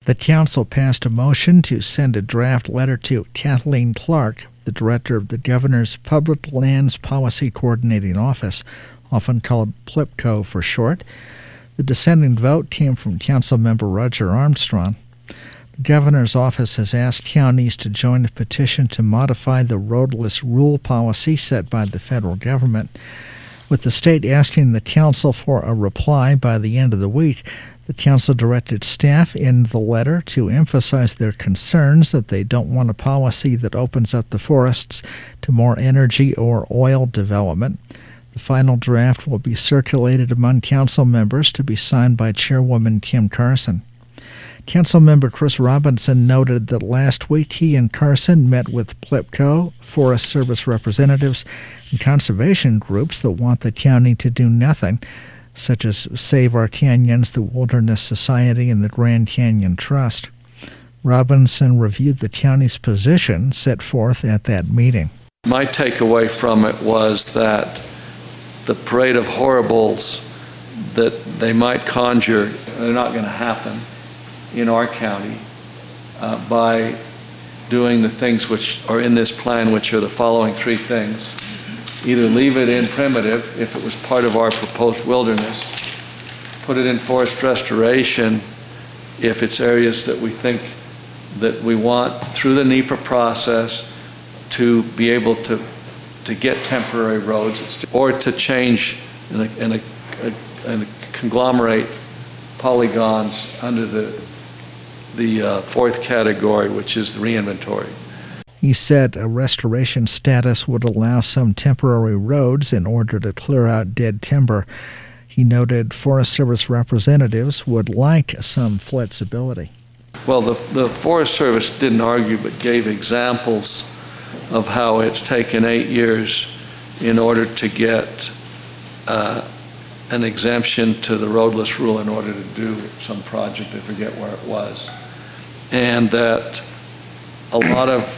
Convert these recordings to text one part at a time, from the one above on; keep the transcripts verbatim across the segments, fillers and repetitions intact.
The council passed a motion to send a draft letter to Kathleen Clark, the director of the governor's Public Lands Policy Coordinating Office, often called PLPCO for short. The dissenting vote came from Councilmember Roger Armstrong. The governor's office has asked counties to join a petition to modify the roadless rule policy set by the federal government. With the state asking the council for a reply by the end of the week, the council directed staff in the letter to emphasize their concerns that they don't want a policy that opens up the forests to more energy or oil development. The final draft will be circulated among council members to be signed by Chairwoman Kim Carson. Councilmember Chris Robinson noted that last week he and Carson met with PLPCO, Forest Service representatives, and conservation groups that want the county to do nothing, such as Save Our Canyons, the Wilderness Society, and the Grand Canyon Trust. Robinson reviewed the county's position set forth at that meeting. My takeaway from it was that the parade of horribles that they might conjure, they're not going to happen in our county uh, by doing the things which are in this plan, which are the following three things. Either leave it in primitive if it was part of our proposed wilderness, put it in forest restoration if it's areas that we think that we want through the NEPA process to be able to to get temporary roads, or to change in a, in a, a, in a conglomerate polygons under the the uh, fourth category, which is the reinventory. He said a restoration status would allow some temporary roads in order to clear out dead timber. He noted Forest Service representatives would like some flexibility. Well, the, the Forest Service didn't argue, but gave examples of how it's taken eight years in order to get uh, an exemption to the roadless rule in order to do some project, I forget where it was. And that a lot of,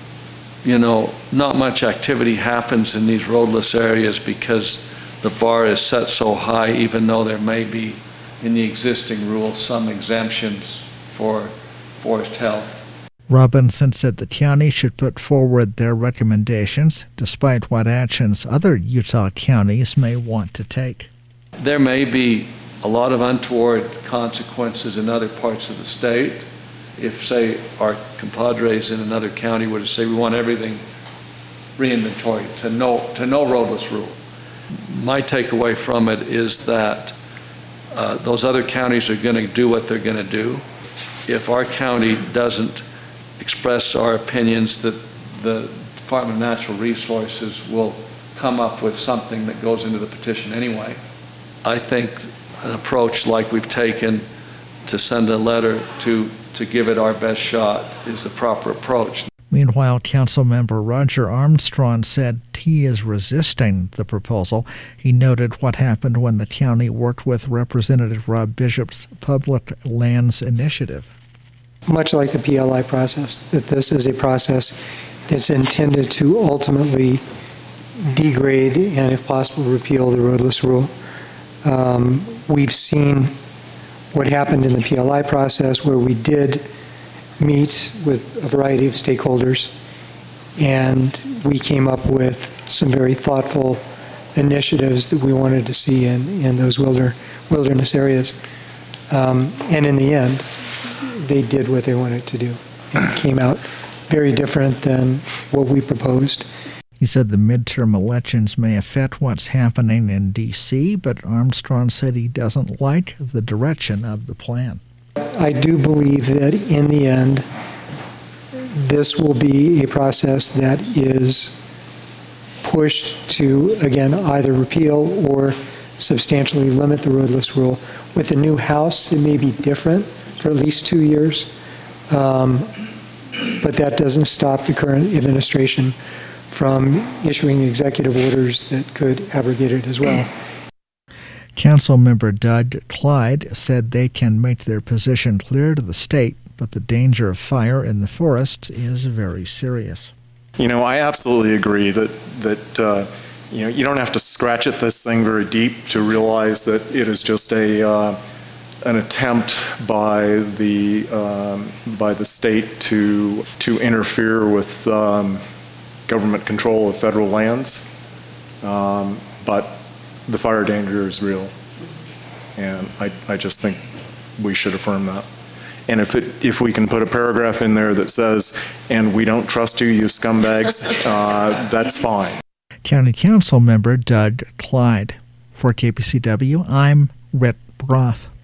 you know, not much activity happens in these roadless areas because the bar is set so high, even though there may be in the existing rules some exemptions for forest health. Robinson said the county should put forward their recommendations, despite what actions other Utah counties may want to take. There may be a lot of untoward consequences in other parts of the state. If, say, our compadres in another county were to say we want everything reinventory to no, to no roadless rule. My takeaway from it is that uh, those other counties are going to do what they're going to do. If our county doesn't express our opinions, that the Department of Natural Resources will come up with something that goes into the petition anyway. I think an approach like we've taken to send a letter to, to give it our best shot is the proper approach. Meanwhile, Councilmember Roger Armstrong said he is resisting the proposal. He noted what happened when the county worked with Representative Rob Bishop's Public Lands Initiative. Much like the P L I process, that this is a process that's intended to ultimately degrade and, if possible, repeal the roadless rule. Um, we've seen what happened in the P L I process, where we did meet with a variety of stakeholders, and we came up with some very thoughtful initiatives that we wanted to see in, in those wilder, wilderness areas. Um, and in the end, they did what they wanted to do. And it came out very different than what we proposed. He said the midterm elections may affect what's happening in D C, but Armstrong said he doesn't like the direction of the plan. I do believe that in the end, this will be a process that is pushed to, again, either repeal or substantially limit the roadless rule. With the new House, it may be different for at least two years, um, but that doesn't stop the current administration from issuing executive orders that could abrogate it as well. Councilmember Doug Clyde said they can make their position clear to the state, but the danger of fire in the forests is very serious. You know, I absolutely agree that that uh, you know, you don't have to scratch at this thing very deep to realize that it is just a uh, an attempt by the um, by the state to to interfere with um, government control of federal lands, um, but the fire danger is real, and I, I just think we should affirm that. And if it if we can put a paragraph in there that says, "And we don't trust you, you scumbags," uh, that's fine. County Council member Doug Clyde. For K P C W, I'm Rhett Broth.